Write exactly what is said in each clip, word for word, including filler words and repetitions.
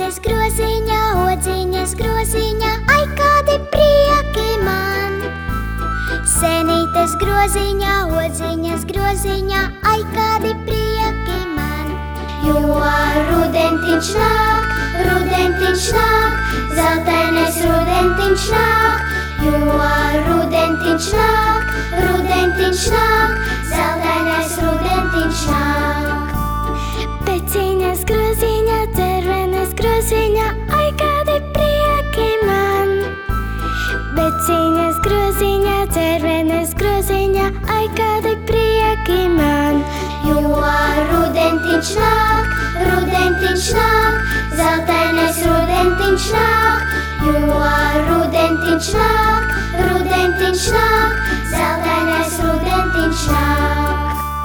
Senītes groziņā, odziņas groziņā, ai kādi prieki man. Senītes groziņā, odziņas groziņā, ai kādi prieki man. Jo rudentiņš nāk, rudentiņš nāk, zeltainais rudentiņš nāk. Jo rudentiņš nāk, rudentiņš nāk, zeltainais rudentiņš nāk. Peciņas groziņā, dzervenes groziņā, ai kādi prieki man. Peciņas groziņā, dzervenes groziņā, ai kādi prieki man. Jo rudentiņš nāk, rudentiņš nāk, zeltainais rudentiņš nāk. Jo rudentiņš nāk, rudentiņš nāk, zeltainais rudentiņš nāk.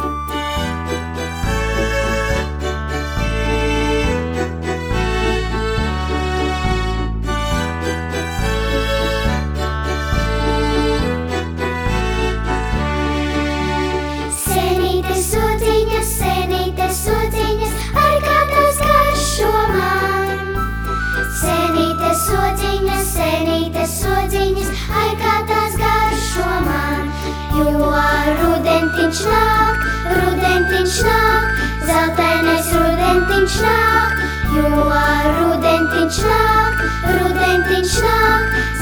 Senītes odziņas, senītes odziņas, ai kā tās garšo man. Senītes odziņas, senītes odziņas, ai kā tās garšo man. Jo rudentiņš nāk, rudentiņš nāk, zeltainais rudentiņš nāk. Jo rudentiņš nāk, rudentiņš nāk,